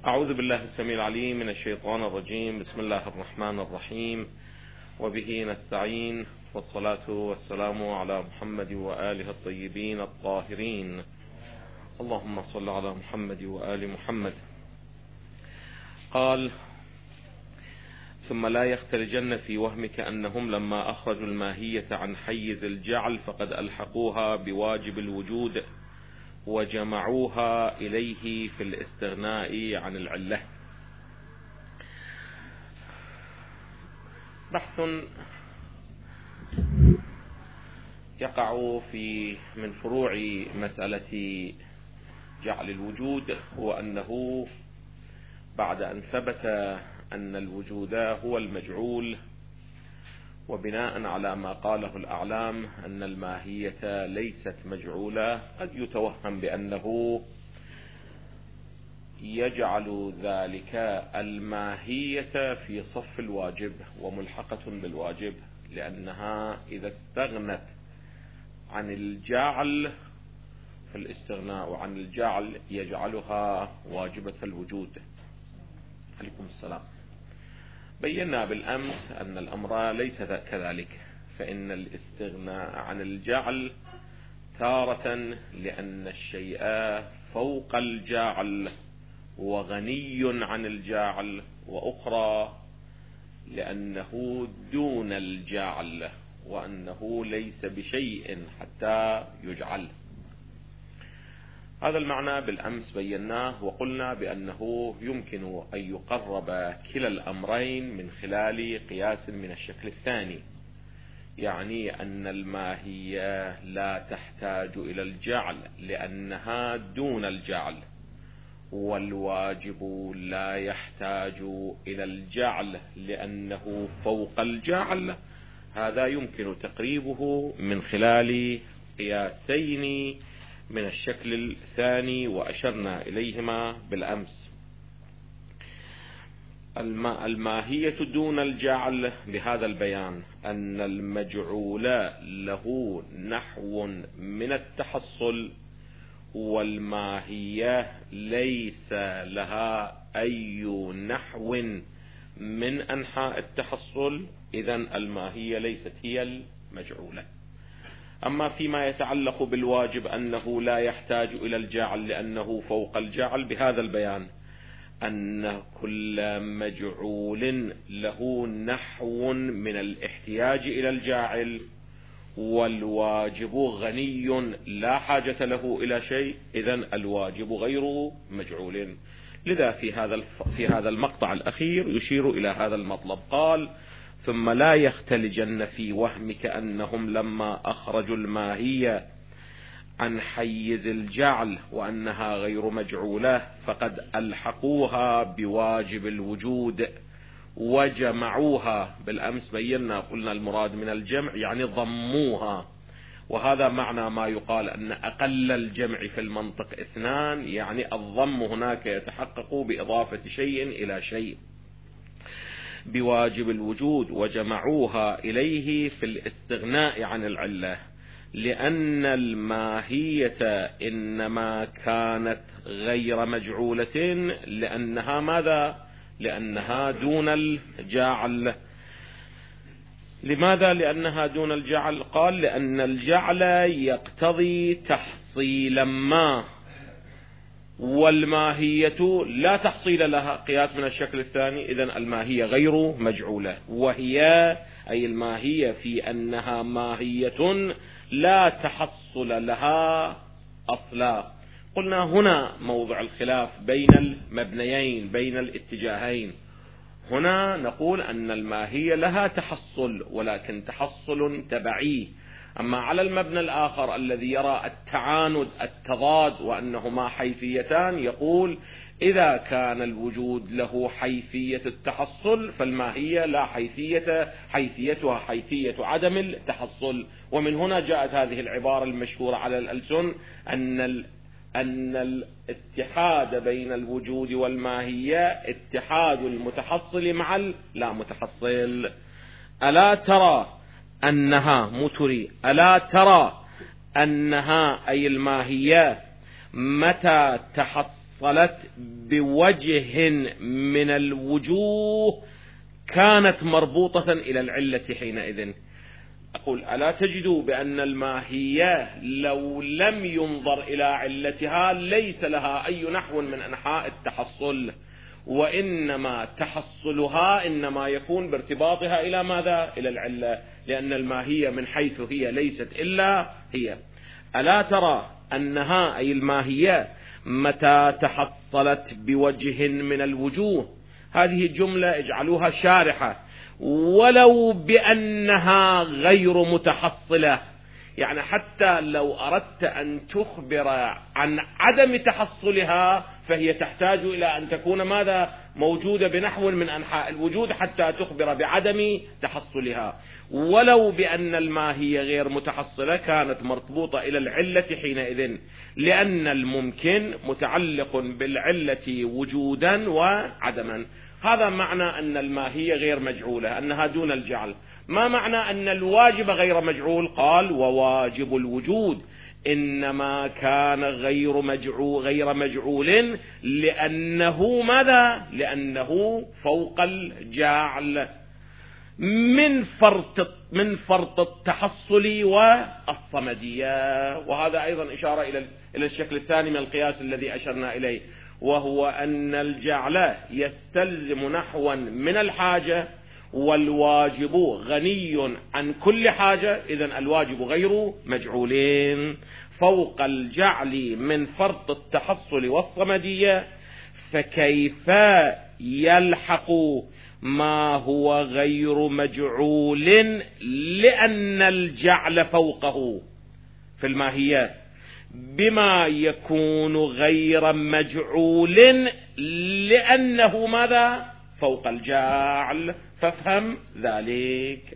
أعوذ بالله السميع العليم من الشيطان الرجيم. بسم الله الرحمن الرحيم، وبه نستعين، والصلاة والسلام على محمد وآله الطيبين الطاهرين. اللهم صل على محمد وآل محمد. قال: ثم لا يختلجن في وهمك أنهم لما أخرجوا الماهية عن حيز الجعل فقد ألحقوها بواجب الوجود وجمعوها إليه في الاستغناء عن العلة. بحث يقع من فروع مسألة جعل الوجود، هو أنه بعد أن ثبت أن الوجود هو المجعول، وبناء على ما قاله الأعلام أن الماهية ليست مجعولة، قد يتوهم بأنه يجعل ذلك الماهية في صف الواجب وملحقة بالواجب، لأنها إذا استغنت عن الجعل فالاستغناء عن الجعل يجعلها واجبة الوجود. عليكم السلام. بينا بالأمس أن الأمر ليس كذلك، فإن الاستغناء عن الجعل تارة لأن الشيء فوق الجعل وغني عن الجعل، وأخرى لأنه دون الجعل وأنه ليس بشيء حتى يجعل. هذا المعنى بالأمس بيناه، وقلنا بأنه يمكن أن يقرب كلا الأمرين من خلال قياس من الشكل الثاني، يعني أن الماهية لا تحتاج إلى الجعل لأنها دون الجعل، والواجب لا يحتاج إلى الجعل لأنه فوق الجعل. هذا يمكن تقريبه من خلال قياسين من الشكل الثاني وأشرنا إليهما بالأمس. الماهية دون الجعل بهذا البيان أن المجعول له نحو من التحصل، والماهية ليس لها أي نحو من أنحاء التحصل، إذن الماهية ليست هي المجعولة. أما فيما يتعلق بالواجب أنه لا يحتاج إلى الجعل لأنه فوق الجعل، بهذا البيان أن كل مجعول له نحو من الاحتياج إلى الجاعل، والواجب غني لا حاجة له إلى شيء، إذن الواجب غير مجعول. لذا في هذا المقطع الأخير يشير إلى هذا المطلب. قال: ثم لا يختلجن في وهمك أنهم لما أخرجوا الماهية عن حيز الجعل وأنها غير مجعولة فقد ألحقوها بواجب الوجود وجمعوها. بالأمس بينا قلنا المراد من الجمع يعني ضموها، وهذا معنى ما يقال أن أقل الجمع في المنطق اثنان، يعني الضم هناك يتحقق بإضافة شيء إلى شيء بواجب الوجود وجمعوها إليه في الاستغناء عن العلة، لأن الماهية إنما كانت غير مجعولة لأنها ماذا؟ لأنها دون الجعل. لماذا لأنها دون الجعل؟ قال: لأن الجعل يقتضي تحصيل ما، والماهية لا تحصيل لها، قياس من الشكل الثاني، إذن الماهية غير مجعولة، وهي أي الماهية في أنها ماهية لا تحصل لها أصلا. قلنا هنا موضع الخلاف بين المبنيين بين الاتجاهين. هنا نقول أن الماهية لها تحصل، ولكن تحصل تبعي. أما على المبنى الآخر الذي يرى التعاند التضاد وأنهما حيثيتان، يقول إذا كان الوجود له حيثية التحصل فالماهية لا حيثيتها حيثية عدم التحصل. ومن هنا جاءت هذه العبارة المشهورة على الألسن أن الاتحاد بين الوجود والماهية اتحاد المتحصل مع لا متحصل. ألا ترى أنها أي الماهية متى تحصل تحصلت بوجه من الوجوه كانت مربوطة إلى العلة حينئذ. أقول ألا تجدوا بأن الماهية لو لم ينظر إلى علتها ليس لها أي نحو من أنحاء التحصل، وإنما تحصلها إنما يكون بارتباطها إلى ماذا؟ إلى العلة، لأن الماهية من حيث هي ليست إلا هي. ألا ترى أنها أي الماهية متى تحصلت بوجه من الوجوه، هذه الجملة اجعلوها شارحة، ولو بأنها غير متحصلة، يعني حتى لو أردت أن تخبر عن عدم تحصلها فهي تحتاج إلى أن تكون ماذا؟ موجودة بنحو من أنحاء الوجود حتى تخبر بعدم تحصلها. ولو بأن الماهية غير متحصلة كانت مربوطة إلى العلة حينئذ، لأن الممكن متعلق بالعلة وجودا وعدما. هذا معنى أن الماهية غير مجعولة، أنها دون الجعل. ما معنى أن الواجب غير مجعول؟ قال وواجب الوجود إنما كان غير مجعول لأنه ماذا؟ لأنه فوق الجعل من فرط التحصل والصمدية. وهذا أيضا إشارة إلى الشكل الثاني من القياس الذي أشرنا إليه، وهو أن الجعل يستلزم نحوا من الحاجة، والواجب غني عن كل حاجة، إذن الواجب غير مجعولين. فوق الجعل من فرط التحصل والصمدية، فكيف يلحق ما هو غير مجعول لأن الجعل فوقه في الماهيات بما يكون غير مجعول لأنه ماذا؟ فوق الجعل. فافهم ذلك.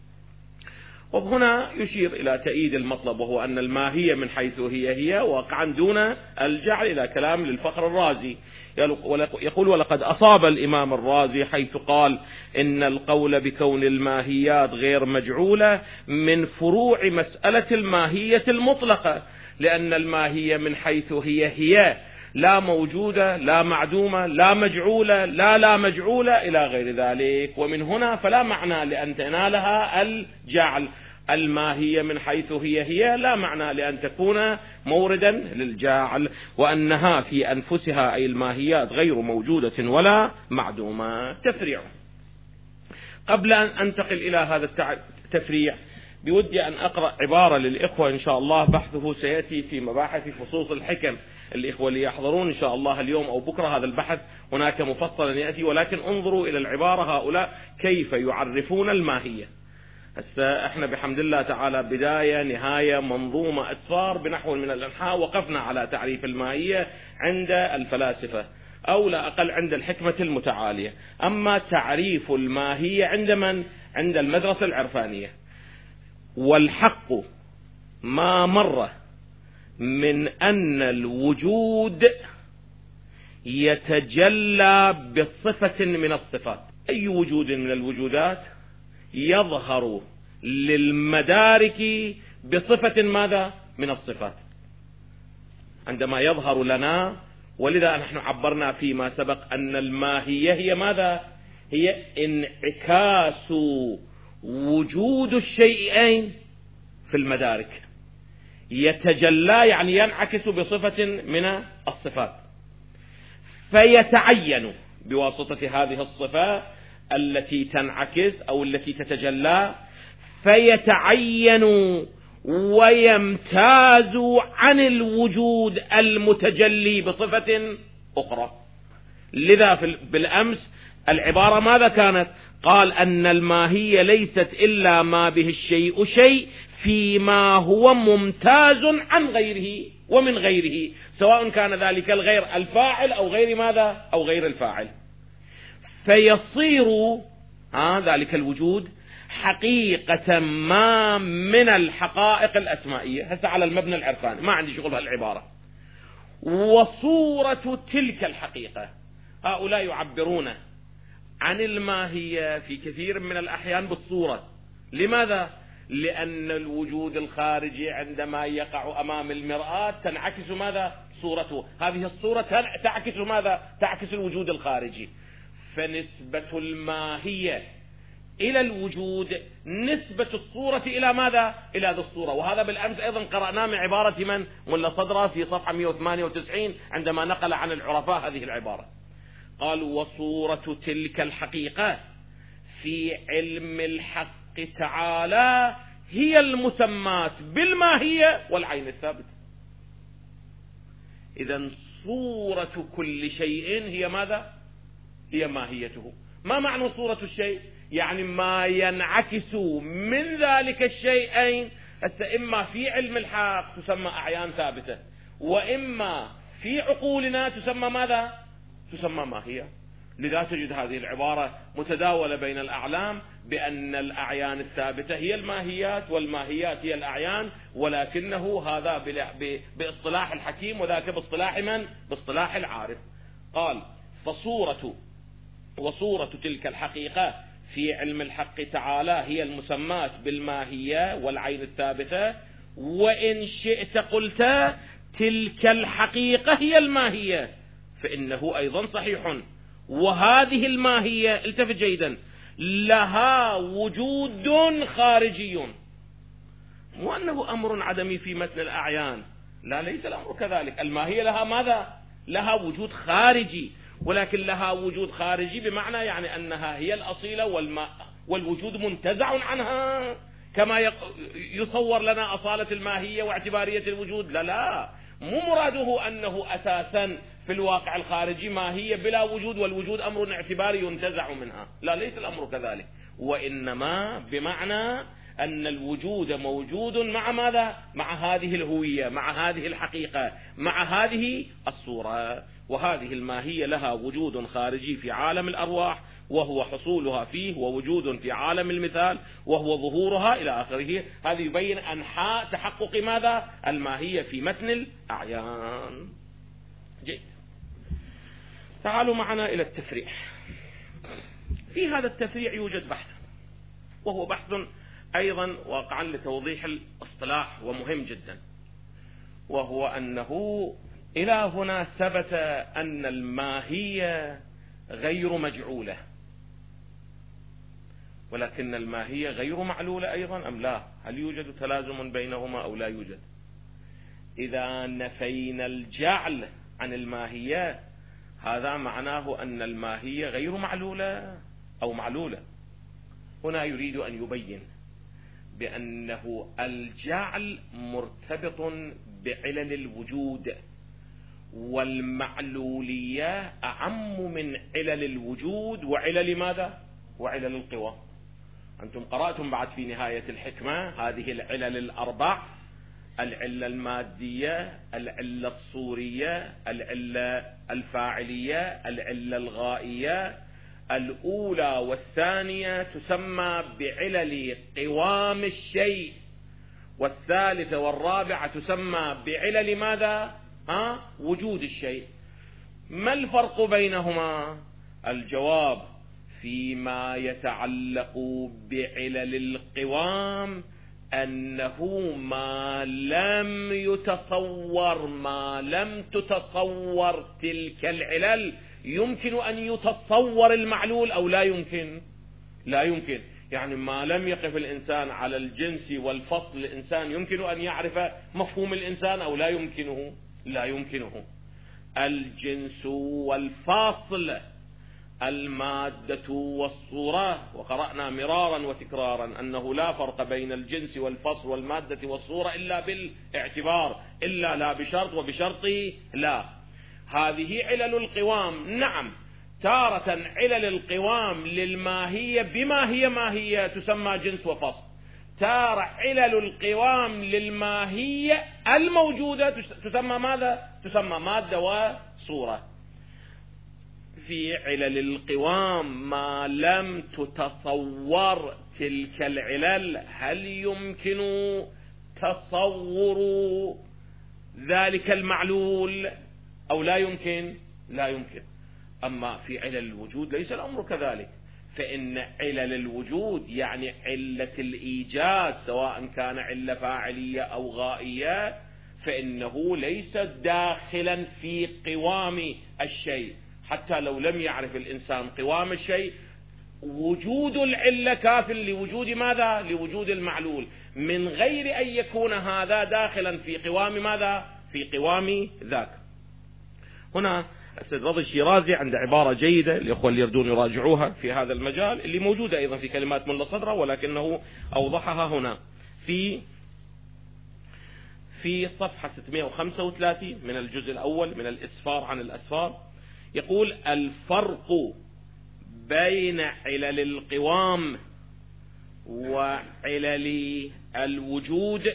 وهنا يشير إلى تأييد المطلب، وهو أن الماهية من حيث هي واقعا دون الجعل، إلى كلام للفخر الرازي يقول ولقد أصاب الإمام الرازي حيث قال إن القول بكون الماهيات غير مجعولة من فروع مسألة الماهية المطلقة، لأن الماهية من حيث هي لا موجودة لا معدومة لا مجعولة لا مجعولة إلى غير ذلك. ومن هنا فلا معنى لأن تنالها الجعل. الماهية من حيث هي لا معنى لأن تكون موردا للجعل، وأنها في أنفسها أي الماهيات غير موجودة ولا معدومة. تفريع. قبل أن أنتقل إلى هذا التفريع بودي أن أقرأ عبارة للإخوة إن شاء الله، بحثه سيأتي في مباحث فصوص الحكم. الإخوة اللي يحضرون إن شاء الله اليوم أو بكرة هذا البحث هناك مفصلا يأتي، ولكن انظروا إلى العبارة هؤلاء كيف يعرفون الماهية. هسه احنا بحمد الله تعالى بداية نهاية منظومة أسفار بنحو من الأنحاء وقفنا على تعريف الماهية عند الفلاسفة، أو لا أقل عند الحكمة المتعالية. أما تعريف الماهية عند من؟ عند المدرسة العرفانية. والحق ما مر من أن الوجود يتجلى بصفة من الصفات. أي وجود من الوجودات يظهر للمدارك بصفة ماذا؟ من الصفات. عندما يظهر لنا، ولذا نحن عبرنا فيما سبق أن الماهية هي ماذا؟ هي انعكاس وجود الشيئين في المدارك. يتجلى يعني ينعكس بصفة من الصفات، فيتعين بواسطة هذه الصفة التي تنعكس أو التي تتجلى، فيتعين ويمتاز عن الوجود المتجلي بصفة أخرى. لذا بالأمس العبارة ماذا كانت؟ قال أن الماهية ليست إلا ما به الشيء شيء فيما هو ممتاز عن غيره ومن غيره، سواء كان ذلك الغير الفاعل أو غير ماذا؟ أو غير الفاعل. فيصير ذلك الوجود حقيقة ما من الحقائق الأسمائية. هسه على المبنى العرفاني ما عندي شغل هالعبارة. وصورة تلك الحقيقة، هؤلاء يعبرون عن الماهية في كثير من الأحيان بالصورة. لماذا؟ لأن الوجود الخارجي عندما يقع أمام المرآة تنعكس ماذا؟ صورته. هذه الصورة تعكس ماذا؟ تعكس الوجود الخارجي. فنسبة الماهية إلى الوجود نسبة الصورة إلى ماذا؟ إلى ذي الصورة. وهذا بالأمس أيضا قرأناه من عبارة من؟ ملا صدرة في صفحة 198 عندما نقل عن العرفاء هذه العبارة. قال: وصورة تلك الحقيقة في علم الحق تعالى هي المسمات بالماهية والعين الثابتة. إذن صورة كل شيء هي ماذا؟ هي ماهيته. ما معنى صورة الشيء؟ يعني ما ينعكس من ذلك الشيئين. إما في علم الحق تسمى أعيان ثابتة، وإما في عقولنا تسمى ماذا؟ تسمى ماهية. لذا تجد هذه العبارة متداولة بين الأعلام بأن الأعيان الثابتة هي الماهيات والماهيات هي الأعيان، ولكنه هذا باصطلاح الحكيم وذاك باصطلاح من؟ باصطلاح العارف. قال: وصورة تلك الحقيقة في علم الحق تعالى هي المسمات بالماهية والعين الثابتة. وإن شئت قلت تلك الحقيقة هي الماهية، فإنه أيضا صحيح. وهذه الماهية، التفت جيدا، لها وجود خارجي. مو أنه أمر عدمي في متن الأعيان، لا، ليس الأمر كذلك. الماهية لها ماذا؟ لها وجود خارجي، ولكن لها وجود خارجي بمعنى يعني أنها هي الأصيلة والوجود منتزع عنها، كما يصور لنا أصالة الماهية واعتبارية الوجود. لا، مو مراده أنه أساسا في الواقع الخارجي ماهية بلا وجود والوجود أمر اعتباري ينتزع منها. لا، ليس الأمر كذلك. وإنما بمعنى أن الوجود موجود مع ماذا؟ مع هذه الهوية، مع هذه الحقيقة، مع هذه الصورة. وهذه الماهية لها وجود خارجي في عالم الأرواح، وهو حصولها فيه، ووجود في عالم المثال، وهو ظهورها إلى آخره. هذا يبين أنحاء تحقق ماذا؟ الماهية في متن الأعيان. جيد. تعالوا معنا إلى التفريع. في هذا التفريع يوجد بحث، وهو بحث أيضا واقعا لتوضيح الاصطلاح ومهم جدا، وهو أنه إلى هنا ثبت أن الماهية غير مجعولة، ولكن الماهية غير معلولة أيضا أم لا؟ هل يوجد تلازم بينهما أو لا يوجد؟ إذا نفينا الجعل عن الماهية هذا معناه أن الماهية غير معلولة أو معلولة. هنا يريد أن يبين بأنه الجعل مرتبط بعلل الوجود، والمعلولية أعم من علل الوجود وعلل ماذا؟ وعلل القوى. أنتم قرأتم بعد في نهاية الحكمة هذه العلل الأربع: العلة المادية، العلة الصورية، العلة الفاعلية، العلة الغائية. الأولى والثانية تسمى بعلل قوام الشيء، والثالثة والرابعة تسمى بعلل ماذا؟ وجود الشيء. ما الفرق بينهما؟ الجواب: فيما يتعلق بعلل القوام أنه ما لم تتصور تلك العلل يمكن أن يتصور المعلول أو لا يمكن؟ لا يمكن. يعني ما لم يقف الإنسان على الجنس والفصل الإنسان يمكن أن يعرف مفهوم الإنسان أو لا يمكنه؟ لا يمكنه. الجنس والفاصل، المادة والصورة، وقرأنا مرارا وتكرارا أنه لا فرق بين الجنس والفصل والمادة والصورة إلا بالاعتبار، إلا لا بشرط وبشرط لا. هذه علل القوام. نعم، تارة علل القوام للماهية بما هي ماهية تسمى جنس وفصل، تارة علل القوام للماهية الموجودة تسمى ماذا؟ تسمى مادة وصورة. في علل القوام ما لم تتصور تلك العلل هل يمكن تصور ذلك المعلول أو لا يمكن؟ لا يمكن. أما في علل الوجود ليس الأمر كذلك. فإن علل الوجود يعني علة الإيجاد سواء كان علة فاعلية أو غائية، فإنه ليس داخلا في قوام الشيء. حتى لو لم يعرف الإنسان قوام الشيء، وجود العلة كاف لوجود ماذا؟ لوجود المعلول، من غير أن يكون هذا داخلا في قوام ماذا؟ في قوام ذاك. هنا السيد رضي الشيرازي عنده عبارة جيدة، الإخوة اللي يردون يراجعوها في هذا المجال، اللي موجودة أيضا في كلمات ملا صدرة، ولكنه أوضحها هنا في صفحة 635 من الجزء الأول من الإسفار عن الأسفار. يقول: الفرق بين علل القوام وعلل الوجود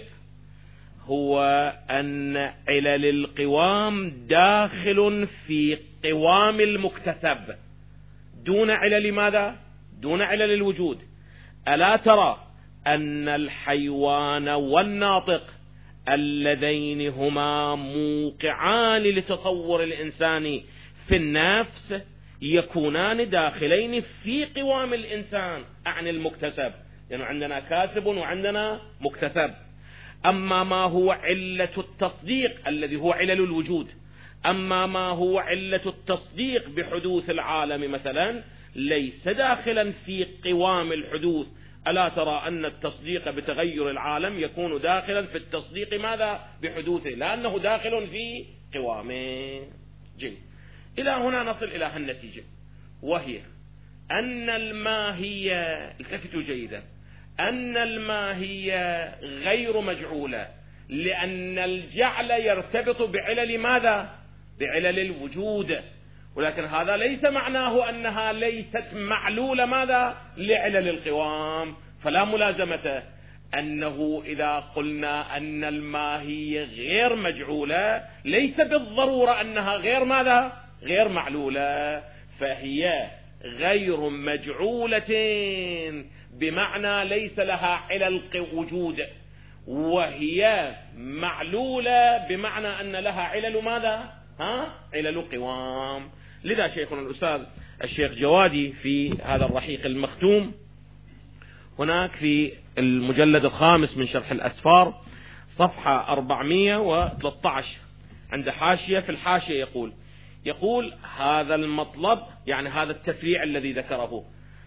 هو أن علل القوام داخل في قوام المكتسب دون علل ماذا؟ دون علل الوجود. ألا ترى أن الحيوان والناطق اللذين هما موقعان لتصور الإنسان في النفس يكونان داخلين في قوام الإنسان عن المكتسب، يعني عندنا كاسب وعندنا مكتسب. أما ما هو علة التصديق الذي هو علل الوجود، أما ما هو علة التصديق بحدوث العالم مثلا، ليس داخلا في قوام الحدوث. ألا ترى أن التصديق بتغير العالم يكون داخلا في التصديق ماذا؟ بحدوثه، لأنه داخل في قوامه. جيد، إلى هنا نصل إلى النتيجة، وهي أن الماهية، التفتوا جيدا، أن الماهية غير مجعولة، لأن الجعل يرتبط بعلل ماذا؟ بعلل الوجود. ولكن هذا ليس معناه أنها ليست معلولة ماذا؟ لعلل القوام. فلا ملازمة أنه إذا قلنا أن الماهية غير مجعولة ليس بالضرورة أنها غير ماذا؟ غير معلولة. فهي غير مجعولة بمعنى ليس لها علل وجود، وهي معلولة بمعنى أن لها علل ماذا؟ علل قوام. لذا شيخنا الأستاذ الشيخ جوادي في هذا الرحيق المختوم هناك في المجلد الخامس من شرح الأسفار صفحة 413 عند حاشية، في الحاشية يقول هذا المطلب، يعني هذا التفريع الذي ذكره،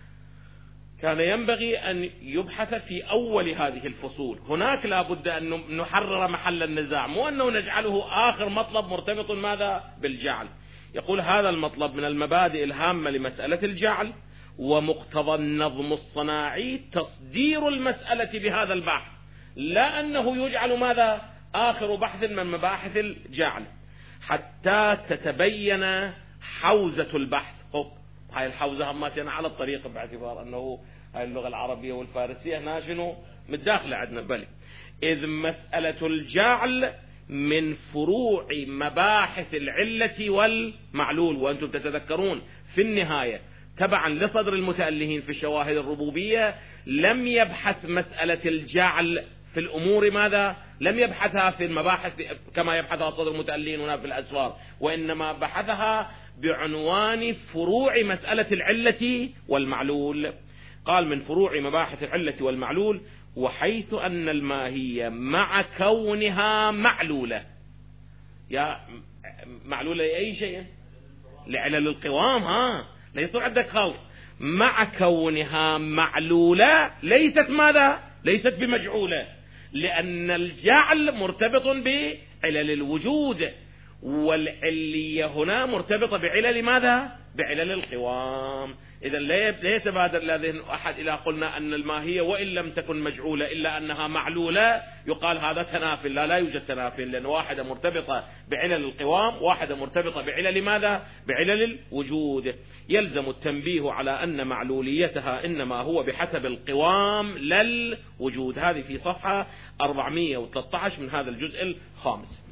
كان ينبغي أن يبحث في أول هذه الفصول. هناك لا بد أن نحرر محل النزاع، مو أنه نجعله آخر مطلب مرتبط ماذا؟ بالجعل. يقول هذا المطلب من المبادئ الهامة لمسألة الجعل، ومقتضى النظم الصناعي تصدير المسألة بهذا البحث، لا أنه يجعل ماذا؟ آخر بحث من مباحث الجعل، حتى تتبين حوزة البحث. هاي الحوزة هماتنا على الطريق، باعتبار أنه هاي اللغة العربية والفارسية هنا شنو متداخلة عندنا. بل إذ مسألة الجعل من فروع مباحث العلة والمعلول. وأنتم تتذكرون في النهاية تبعا لصدر المتألهين في الشواهد الربوبية لم يبحث مسألة الجعل في الأمور ماذا؟ لم يبحثها في المباحث كما يبحثها صدر المتألهين هنا في الأسفار، وإنما بحثها بعنوان فروع مسألة العلة والمعلول. قال من فروع مباحث العلة والمعلول: وحيث أن الماهية مع كونها معلولة، يا معلولة لأي شيء؟ لعلل القوام، لا يصير عندك خلط. مع كونها معلولة ليست ماذا؟ ليست بمجعولة، لأن الجعل مرتبط بعلل الوجود، والعلية هنا مرتبطة بعلل ماذا؟ بعلل القوام. إذا لا يتبادر لذهن أحد إذا قلنا أن الماهية وإن لم تكن مجعولة إلا أنها معلولة يقال هذا تنافل. لا يوجد تنافل، لأن واحدة مرتبطة بعلل القوام، واحدة مرتبطة بعلل ماذا؟ بعلل الوجود. يلزم التنبيه على أن معلوليتها إنما هو بحسب القوام لا الوجود. هذه في صفحة 413 من هذا الجزء الخامس.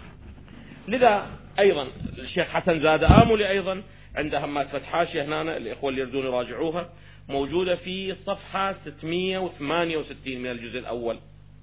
لذا أيضا الشيخ حسن زاد آملي أيضا عند همات فتح حاشية هنا، الإخوة اللي يردون يراجعوها، موجودة في صفحة 668 من الجزء الأول.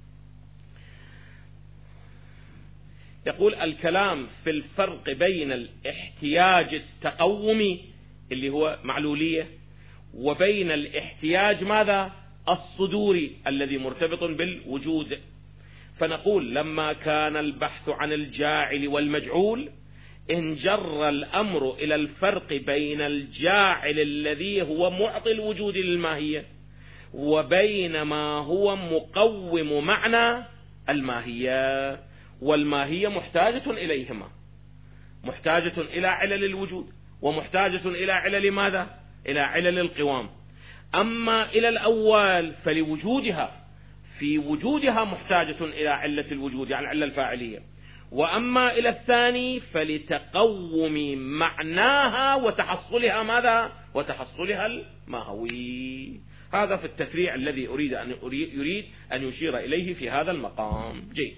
يقول الكلام في الفرق بين الاحتياج التقومي اللي هو معلولية، وبين الاحتياج ماذا؟ الصدوري الذي مرتبط بالوجود. فنقول لما كان البحث عن الجاعل والمجعول انجر الأمر إلى الفرق بين الجاعل الذي هو معطي الوجود للماهية وبين ما هو مقوم معنى الماهية، والماهية محتاجة إليهما، محتاجة إلى علل الوجود ومحتاجة إلى علل ماذا؟ إلى علل القوام. أما إلى الأول فلوجودها في وجودها محتاجة إلى علة الوجود يعني علة الفاعلية، وأما إلى الثاني فلتقوم معناها وتحصلها ماذا؟ وتحصلها الماهوي. هذا في التفريع الذي يريد أن يشير إليه في هذا المقام. جيد،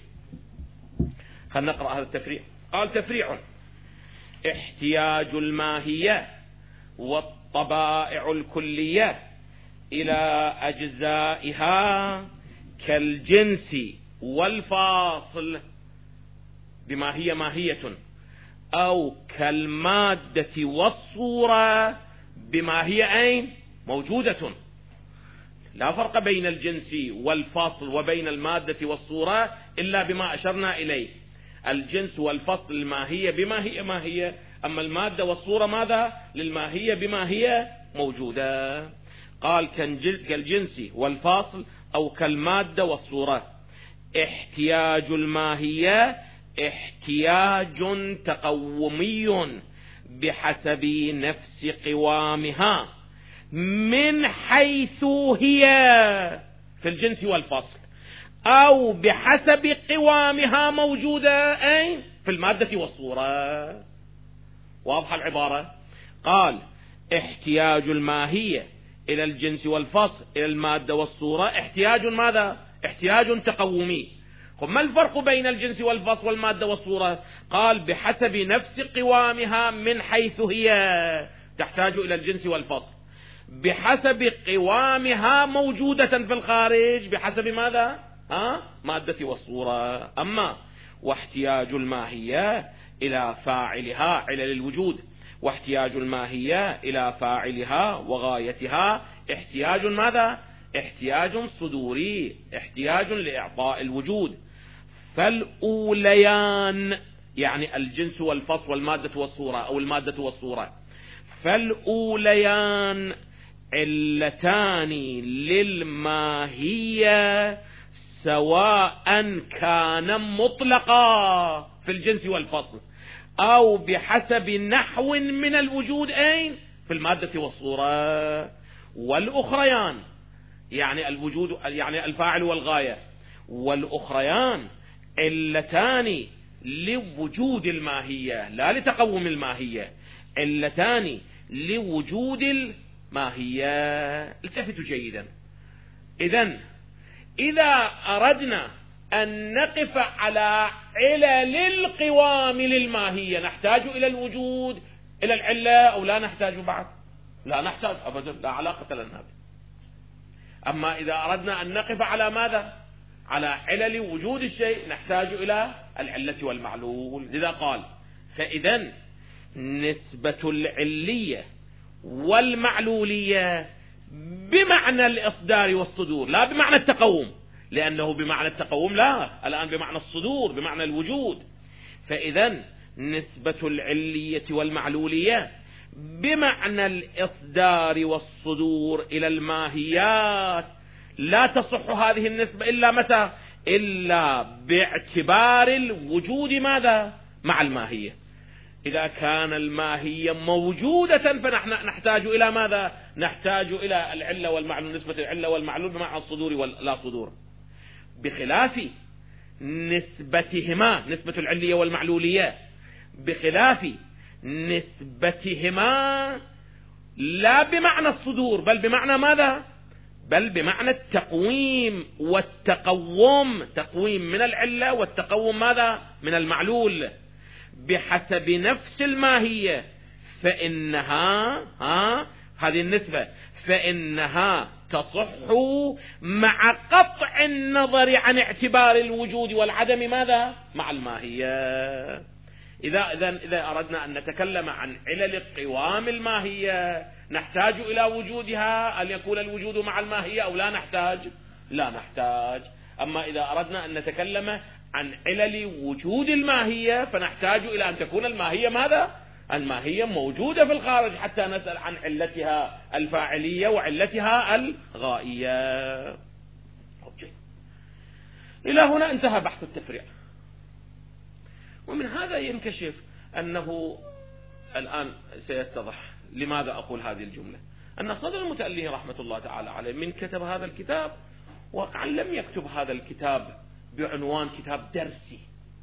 خلينا نقرأ هذا التفريع. قال تفريع: احتياج الماهية والطبائع الكلية إلى أجزائها كالجنس والفاصل بما هي ماهية، أو كالمادة والصورة بما هي أين موجودة. لا فرق بين الجنس والفصل وبين المادة والصورة إلا بما أشرنا إليه. الجنس والفصل الماهية بما هي ماهية، أما المادة والصورة ماذا؟ للماهية بما هي موجودة. قال كالجنس والفاصل أو كالمادة والصورة. احتياج الماهية احتياج تقومي بحسب نفس قوامها من حيث هي في الجنس والفصل، أو بحسب قوامها موجودة أين؟ في المادة والصورة. واضحة العبارة؟ قال احتياج الماهية إلى الجنس والفصل إلى المادة والصورة احتياج ماذا؟ احتياج تقومي. ما الفرق بين الجنس والفصل والمادة والصورة؟ قال بحسب نفس قوامها من حيث هي تحتاج إلى الجنس والفصل، بحسب قوامها موجودة في الخارج بحسب ماذا؟ مادة والصورة. أما واحتياج الماهية إلى فاعلها علل الوجود، واحتياج الماهية إلى فاعلها وغايتها احتياج ماذا؟ احتياج صدوري، احتياج لإعطاء الوجود. فالأوليان يعني الجنس والفصل والمادة والصورة أو المادة والصورة، فالأوليان علتان للماهية سواء كان مطلقا في الجنس والفصل أو بحسب نحو من الوجود أين؟ في المادة والصورة. والأخريان يعني الوجود يعني الفاعل والغاية، والأخريان علتان لوجود الماهية لا لتقوم الماهية، علتان لوجود الماهية. التفتوا جيدا. إذا أردنا أن نقف على علل القوام للماهية نحتاج إلى الوجود إلى العلة أو لا نحتاج بعد؟ لا نحتاج أبدا، لا علاقة لنا به. أما إذا أردنا أن نقف على ماذا؟ على علل وجود الشيء نحتاج إلى العلة والمعلول. لذا قال فإذا نسبة العلية والمعلولية بمعنى الإصدار والصدور لا بمعنى التقوم، لأنه بمعنى التقوم لا، الآن بمعنى الصدور بمعنى الوجود. فإذا نسبة العلية والمعلولية بمعنى الإصدار والصدور إلى الماهيات لا تصح هذه النسبة إلا متى؟ إلا باعتبار الوجود ماذا؟ مع الماهية. إذا كان الماهية موجودة فنحن نحتاج إلى ماذا؟ نحتاج إلى العلة والمعلول، نسبة العلة والمعلول بمعنى الصدور ولا صدور، بخلاف نسبتهما نسبة العلية والمعلولية بخلاف نسبتهما لا بمعنى الصدور بل بمعنى ماذا؟ بل بمعنى التقويم والتقوم، تقويم من العلة والتقوم ماذا؟ من المعلول بحسب نفس الماهية. فإنها هذه النسبة فإنها تصح مع قطع النظر عن اعتبار الوجود والعدم ماذا؟ مع الماهية. إذا أردنا أن نتكلم عن علل قوام الماهية نحتاج إلى وجودها، أن يكون الوجود مع الماهية أو لا نحتاج؟ لا نحتاج. أما إذا أردنا أن نتكلم عن علل وجود الماهية فنحتاج إلى أن تكون الماهية ماذا؟ الماهية موجودة في الخارج حتى نسأل عن علتها الفاعلية وعلتها الغائية. إلى هنا انتهى بحث التفريع. ومن هذا ينكشف أنه الآن سيتضح لماذا أقول هذه الجملة، أن صدر المتأليه رحمة الله تعالى عليه من كتب هذا الكتاب واقعا لم يكتب هذا الكتاب بعنوان كتاب درسي،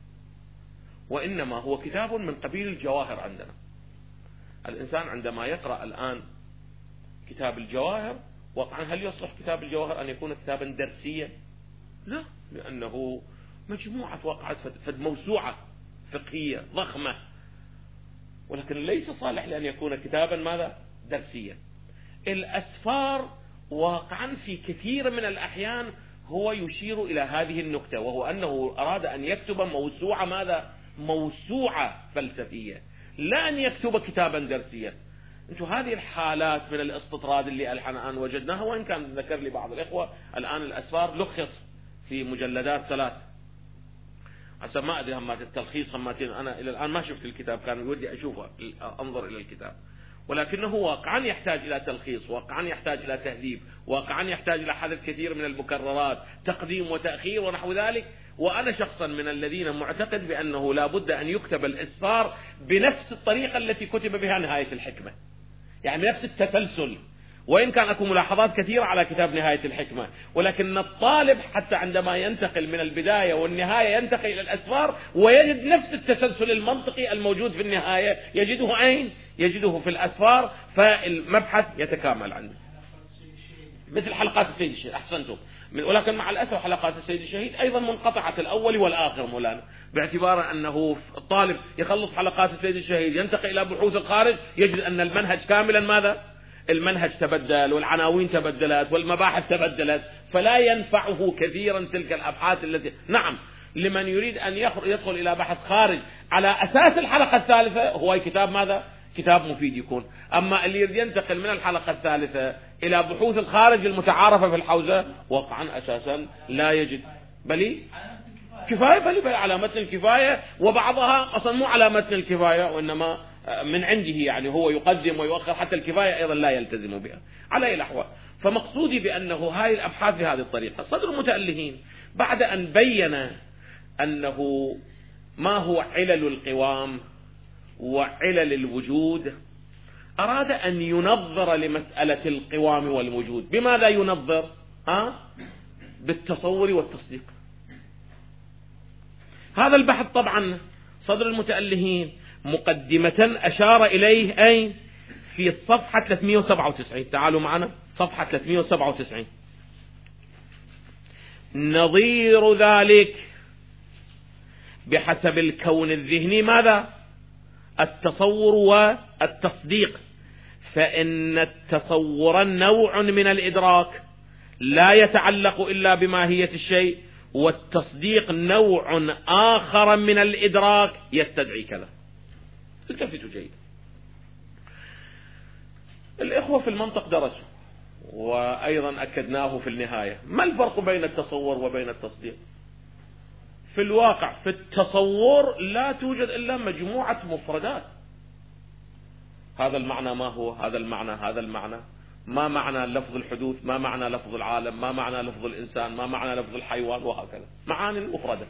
وإنما هو كتاب من قبيل الجواهر. عندنا الإنسان عندما يقرأ الآن كتاب الجواهر واقعا هل يصلح كتاب الجواهر أن يكون كتابا درسيا؟ لا، لأنه مجموعة وقعت موسوعة فقهية ضخمة، ولكن ليس صالح لأن يكون كتابا ماذا؟ درسيا. الأسفار واقعا في كثير من الأحيان هو يشير إلى هذه النكتة، وهو أنه أراد أن يكتب موسوعة ماذا؟ موسوعة فلسفية، لا أن يكتب كتابا درسيا. انتم هذه الحالات من الاستطراد اللي الآن وجدناها، وإن كان ذكر لي بعض الإخوة الآن الأسفار لخص في مجلدات 3 عشان ما أدري همات التلخيص هماتين، أنا إلى الآن ما شفت الكتاب، كان ودي أشوفه أنظر إلى الكتاب، ولكنه واقعا يحتاج إلى تلخيص، واقعا يحتاج إلى تهذيب، واقعا يحتاج إلى حذف كثير من المكررات، تقديم وتأخير ونحو ذلك. وأنا شخصا من الذين معتقد بأنه لا بد أن يكتب الإسفار بنفس الطريقة التي كتب بها نهاية الحكمة، يعني نفس التسلسل. وإن كان أكو ملاحظات كثيرة على كتاب نهاية الحكمة، ولكن الطالب حتى عندما ينتقل من البداية والنهاية ينتقل إلى الأسفار ويجد نفس التسلسل المنطقي الموجود في النهاية يجده أين؟ يجده في الأسفار، فالمبحث يتكامل عنده مثل حلقات السيد الشهيد. أحسنتم. ولكن مع الأسف حلقات السيد الشهيد أيضا منقطعة الأول والآخر مولانا، باعتبار أنه الطالب يخلص حلقات السيد الشهيد ينتقل إلى بحوث الخارج يجد أن المنهج كاملا ماذا؟ المنهج تبدل والعناوين تبدلت والمباحث تبدلت، فلا ينفعه كثيرا تلك الأبحاث التي نعم لمن يريد أن يدخل إلى بحث خارج على أساس الحلقة الثالثة هو كتاب ماذا؟ كتاب مفيد يكون. أما اللي يريد ينتقل من الحلقة الثالثة إلى بحوث الخارج المتعارفة في الحوزة وقعا أساسا لا يجد بل كفاية، بل على متن الكفاية، وبعضها أصلا مو على متن الكفاية وإنما من عنده، يعني هو يقدم ويؤخر، حتى الكفاية أيضا لا يلتزم بها على أي الأحوال. فمقصودي بأنه هذه الأبحاث بهذه الطريقة. صدر المتألهين بعد أن بين أنه ما هو علل القوام وعلل الوجود أراد أن ينظر لمسألة القوام والوجود. بماذا ينظر؟ بالتصور والتصديق. هذا البحث طبعا صدر المتألهين مقدمة أشار إليه أي في الصفحة 397. تعالوا معنا صفحة 397. نظير ذلك بحسب الكون الذهني ماذا؟ التصور والتصديق، فإن التصور نوع من الإدراك لا يتعلق إلا بماهية الشيء، والتصديق نوع آخر من الإدراك يستدعي كذا. التفتوا جيد. الإخوة في المنطق درسوا وأيضا أكدناه في النهاية. ما الفرق بين التصور وبين التصديق؟ في الواقع في التصور لا توجد إلا مجموعة مفردات. هذا المعنى ما هو، هذا المعنى، هذا المعنى، ما معنى لفظ الحدوث، ما معنى لفظ العالم، ما معنى لفظ الإنسان، ما معنى لفظ الحيوان، وهكذا معاني مفردة.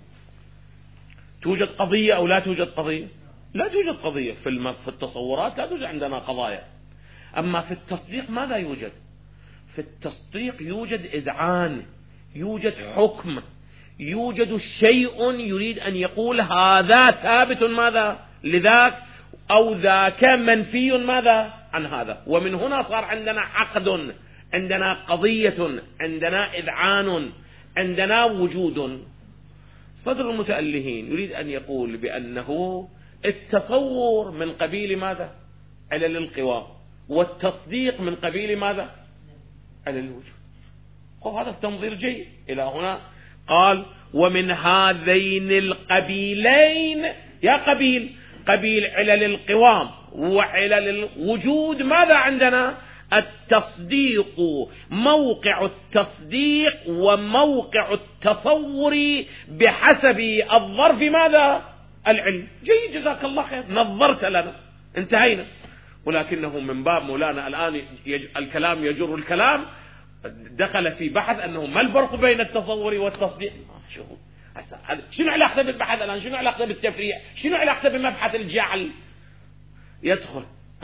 توجد قضية أو لا توجد قضية؟ لا توجد قضية. في التصورات لا توجد عندنا قضايا. أما في التصديق ماذا يوجد؟ في التصديق يوجد إذعان، يوجد حكم، يوجد شيء يريد أن يقول هذا ثابت ماذا لذاك، أو ذاك منفي ماذا عن هذا. ومن هنا صار عندنا عقد، عندنا قضية، عندنا إذعان، عندنا وجود. صدر المتألهين يريد أن يقول بأنه التصور من قبيل ماذا؟ علل القوام، والتصديق من قبيل ماذا؟ علل الوجود. وهذا التنظير جيد. إلى هنا قال ومن هذين القبيلين يا قبيل علل القوام وعلل الوجود ماذا عندنا؟ التصديق، موقع التصديق وموقع التصور بحسب الظرف ماذا؟ العلم. جيد، جزاك الله خير، نظرت لنا، انتهينا. ولكنه من باب مولانا الآن الكلام يجر الكلام، دخل في بحث أنه ما الفرق بين التصور والتصديق. شنو علاقته بالبحث الآن؟ شنو علاقته بالتفريع؟ شنو علاقته بمبحث الجعل؟ يدخل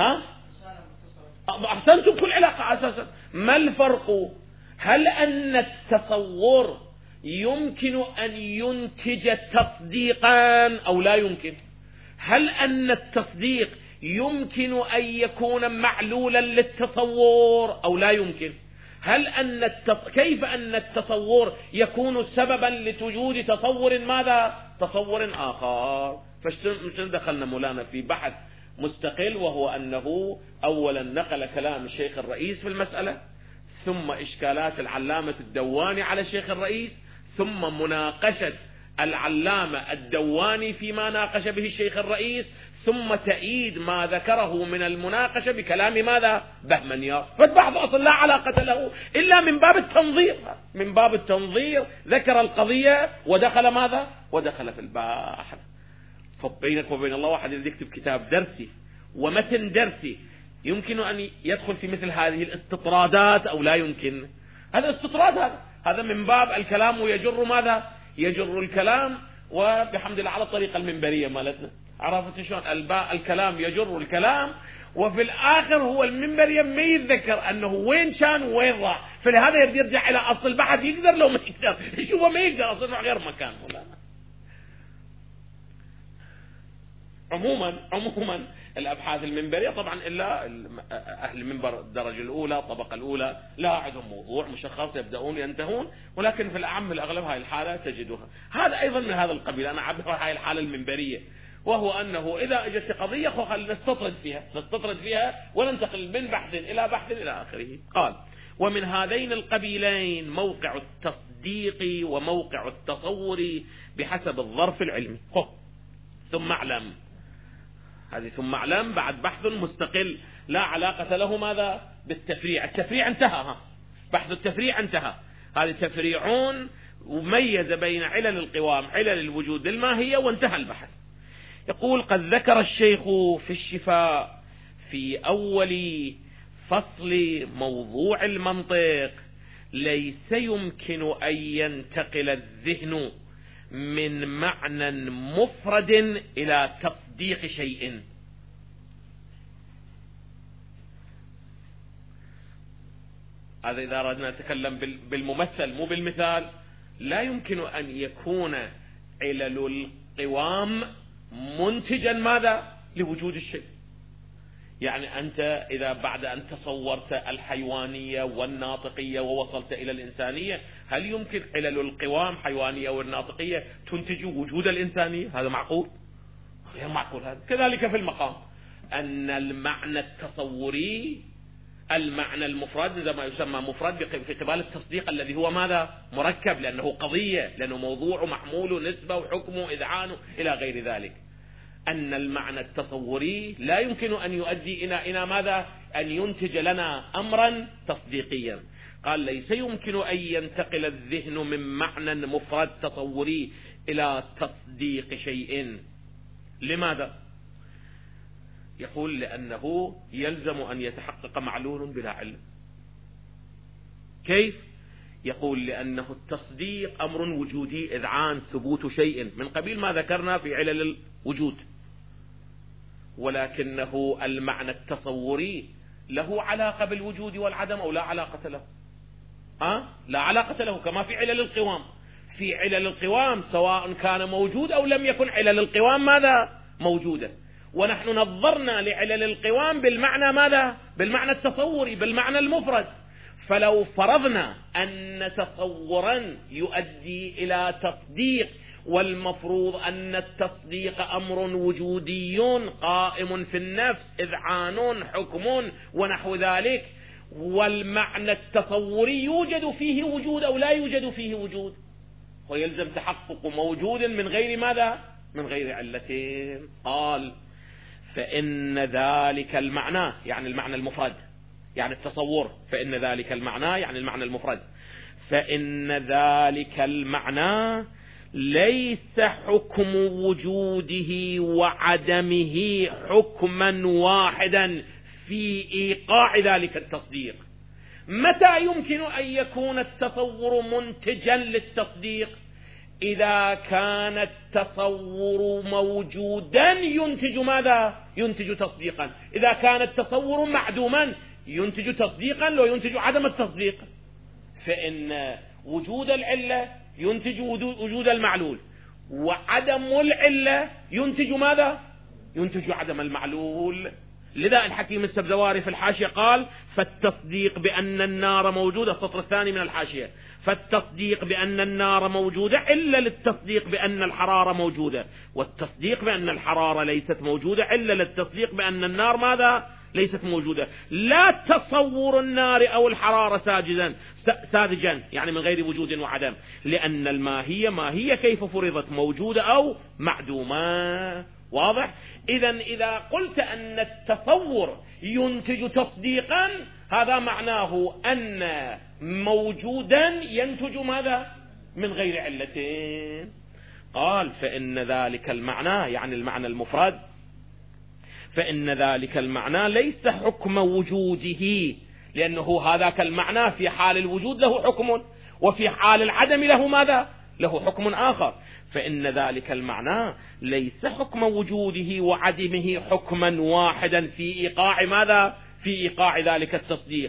أحسنتم، كل علاقة أساسا. ما الفرق؟ هل أن التصور يمكن أن ينتج تصديقا أو لا يمكن؟ هل أن التصديق يمكن أن يكون معلولا للتصور أو لا يمكن؟ هل أن كيف أن التصور يكون سببا لوجود تصور ماذا؟ تصور آخر. فشنو دخلنا مولانا في بحث مستقل، وهو أنه أولا نقل كلام الشيخ الرئيس في المسألة، ثم إشكالات العلامة الدواني على الشيخ الرئيس، ثم مناقشة العلامة الدواني فيما ناقش به الشيخ الرئيس، ثم تأييد ما ذكره من المناقشة بكلام ماذا؟ بهمنيار. فالبحث أصلا لا علاقة له إلا من باب التنظير. من باب التنظير ذكر القضية ودخل ماذا؟ ودخل في البحث. فبينك وبين الله واحد يكتب كتاب درسي ومتن درسي يمكن أن يدخل في مثل هذه الاستطرادات أو لا يمكن؟ هذا استطراد، هذا من باب الكلام ويجر ماذا؟ يجر الكلام. وبحمد الله على الطريقة المنبرية مالتنا، عرفت شلون الكلام يجر الكلام، وفي الآخر هو المنبري ما يتذكر أنه وين كان وين راح، فلهذا يرجع إلى أصل البحث. يقدر لو ما يقدر، يشوفه ما يقدر أصلا غير مكان. عموما الأبحاث المنبرية طبعا إلا أهل المنبر الدرجة الأولى الطبقة الأولى لا عندهم موضوع مشخص يبدأون ينتهون، ولكن في الأعم الأغلب هاي الحالة تجدها. هذا أيضا من هذا القبيل، أنا أعبر هاي الحالة المنبرية، وهو أنه إذا أجت قضية خلينا نستطرد فيها وننتقل من بحث إلى بحث إلى آخره. قال: ومن هذين القبيلين موقع التصديق وموقع التصور بحسب الظرف العلمي. ثم اعلم، هذه ثم اعلم بعد بحث مستقل لا علاقة له ماذا؟ بالتفريع. التفريع انتهى، بحث التفريع انتهى. هذه تفريعون وميز بين علل القوام علل الوجود الماهية وانتهى البحث. يقول: قد ذكر الشيخ في الشفاء في أول فصل موضوع المنطق ليس يمكن أن ينتقل الذهن من معنى مفرد إلى تصديق شيء. هذا إذا أردنا نتكلم بالممثل مو بالمثال. لا يمكن أن يكون علل القوام منتجا ماذا؟ لوجود الشيء. يعني أنت إذا بعد أن تصورت الحيوانية والناطقية ووصلت إلى الإنسانية، هل يمكن علل القوام حيوانية والناطقية تنتج وجود الإنسانية؟ هذا معقول؟ غير معقول. هذا كذلك في المقام، أن المعنى التصوري المعنى المفرد إذا ما يسمى مفرد في قبال التصديق الذي هو ماذا؟ مركب، لأنه قضية، لأنه موضوع محمول نسبة وحكم إذعان إلى غير ذلك. أن المعنى التصوري لا يمكن أن يؤدي إلى ماذا؟ أن ينتج لنا أمرا تصديقيا. قال: ليس يمكن أن ينتقل الذهن من معنى مفرد تصوري إلى تصديق شيء. لماذا؟ يقول: لأنه يلزم أن يتحقق معلول بلا علم. كيف؟ يقول: لأنه التصديق أمر وجودي إذعان ثبوت شيء من قبيل ما ذكرنا في علل الوجود، ولكنه المعنى التصوري له علاقة بالوجود والعدم أو لا علاقة له؟ لا علاقة له، كما في علل القوام. في علل القوام سواء كان موجود أو لم يكن علل القوام ماذا؟ موجودة. ونحن نظرنا لعلل القوام بالمعنى ماذا؟ بالمعنى التصوري، بالمعنى المفرد. فلو فرضنا أن تصورا يؤدي إلى تصديق، والمفروض أن التصديق أمر وجودي قائم في النفس إذعان حكم ونحو ذلك، والمعنى التصوري يوجد فيه وجود أو لا يوجد فيه وجود، ويلزم تحقق موجود من غير ماذا؟ من غير علتين. قال فإن ذلك المعنى يعني المعنى المفرد، يعني التصور، فإن ذلك المعنى يعني المعنى المفرد، فإن ذلك المعنى ليس حكم وجوده وعدمه حكما واحدا في إيقاع ذلك التصديق. متى يمكن أن يكون التصور منتجا للتصديق؟ إذا كان التصور موجودا ينتج ماذا؟ ينتج تصديقا. إذا كان التصور معدوما ينتج تصديقا لو ينتج عدم التصديق. فإن وجود العلة ينتج وجود المعلول، وعدم العلة ينتج ماذا؟ ينتج عدم المعلول. لذا الحكيم السبزواري في الحاشية قال فالتصديق بأن النار موجودة، السطر الثاني من الحاشية، فالتصديق بأن النار موجودة إلا للتصديق بأن الحرارة موجودة، والتصديق بأن الحرارة ليست موجودة إلا للتصديق بأن النار ماذا؟ ليست موجودة. لا تصور النار أو الحرارة ساذجا يعني من غير وجود وعدم، لأن الماهية ماهية كيف فرضت، موجودة أو معدومة. واضح؟ إذا قلت أن التصور ينتج تصديقا هذا معناه أن موجودا ينتج ماذا؟ من غير علتين. قال فإن ذلك المعنى يعني المعنى المفرد، فإن ذلك المعنى ليس حكم وجوده، لأنه هذاك المعنى في حال الوجود له حكم، وفي حال العدم له ماذا؟ له حكم آخر. فإن ذلك المعنى ليس حكم وجوده وعدمه حكما واحدا في إيقاع ماذا؟ في إيقاع ذلك التصديق،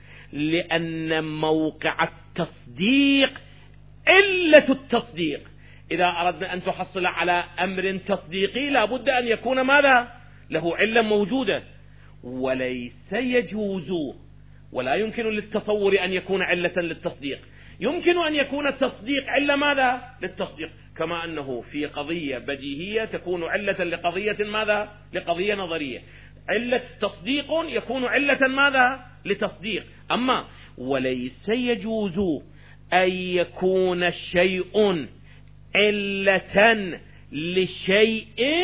لأن موقع التصديق علة التصديق. إذا أردنا أن تحصل على أمر تصديقي لا بد أن يكون ماذا؟ له علة موجودة، وليس يجوز ولا يمكن للتصور أن يكون علة للتصديق. يمكن أن يكون التصديق علة ماذا؟ للتصديق، كما أنه في قضية بديهية تكون علة لقضية ماذا؟ لقضية نظرية. علة تصديق يكون علة ماذا؟ لتصديق. أما وليس يجوز أن يكون شيء علة لشيء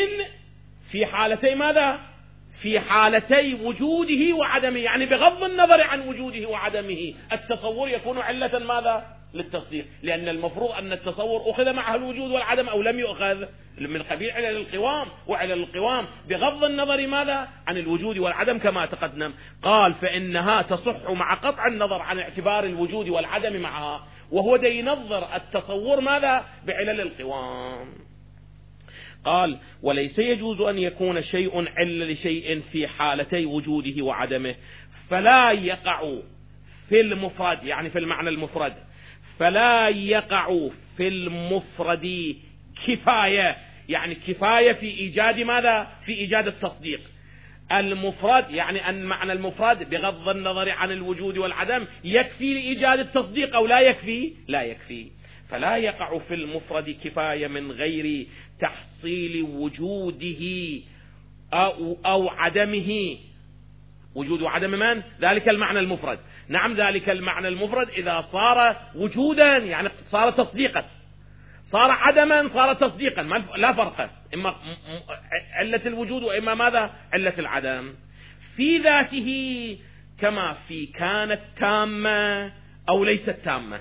في حالتي ماذا؟ في حالتي وجوده وعدمه، يعني بغض النظر عن وجوده وعدمه التصور يكون علة ماذا؟ للتصديق، لأن المفروض أن التصور أخذ معه الوجود والعدم أو لم يؤخذ، من قبيل علل القوام، وعلل القوام بغض النظر ماذا؟ عن الوجود والعدم كما تقدم. قال فإنها تصح مع قطع النظر عن اعتبار الوجود والعدم معها، وهو ينظر التصور ماذا؟ بعلل القوام. قال وليس يجوز أن يكون شيء علة لشيء في حالتي وجوده وعدمه، فلا يقع في المفرد يعني في المعنى المفرد، فلا يقع في المفرد كفاية، يعني كفاية في إيجاد ماذا؟ في إيجاد التصديق. المفرد يعني أن معنى المفرد بغض النظر عن الوجود والعدم يكفي لإيجاد التصديق أو لا يكفي؟ لا يكفي. فلا يقع في المفرد كفاية من غير تحصيل وجوده أو عدمه. وجود وعدم من؟ ذلك المعنى المفرد. نعم ذلك المعنى المفرد إذا صار وجودا يعني صار تصديقا، صار عدما صار تصديقا، لا فرق، إما علة الوجود وإما ماذا؟ علة العدم في ذاته، كما في كانت تامة أو ليست تامة،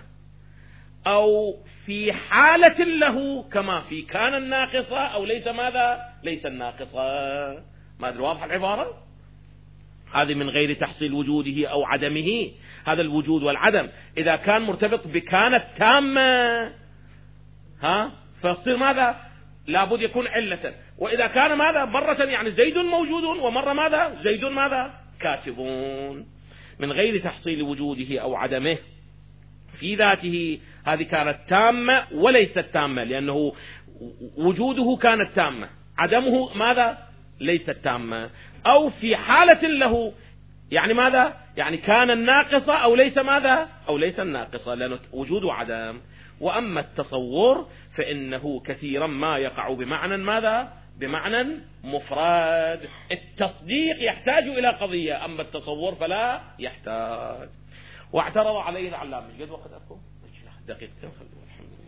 أو في حالة له كما في كان الناقصة أو ليس ماذا؟ ليس الناقصة. ما أدري واضح العبارة؟ هذه من غير تحصيل وجوده أو عدمه. هذا الوجود والعدم إذا كان مرتبط بكانت تامة فيصير ماذا؟ لابد يكون علة. وإذا كان ماذا؟ مرة يعني زيد موجود ومرة ماذا؟ زيد ماذا؟ كاتبون. من غير تحصيل وجوده أو عدمه في ذاته، هذه كانت تامة وليست تامة، لأنه وجوده كانت تامة، عدمه ماذا؟ ليست تامة. أو في حالة له يعني ماذا؟ يعني كان الناقصة أو ليس ماذا؟ أو ليس الناقصة، لأنه وجود وعدم. وأما التصور فإنه كثيرا ما يقع بمعنى ماذا؟ بمعنى مفرد. التصديق يحتاج إلى قضية، أما التصور فلا يحتاج. واعترض عليه العلامة. قد وقت أكو دقيقتين خلوه. الحمد لله.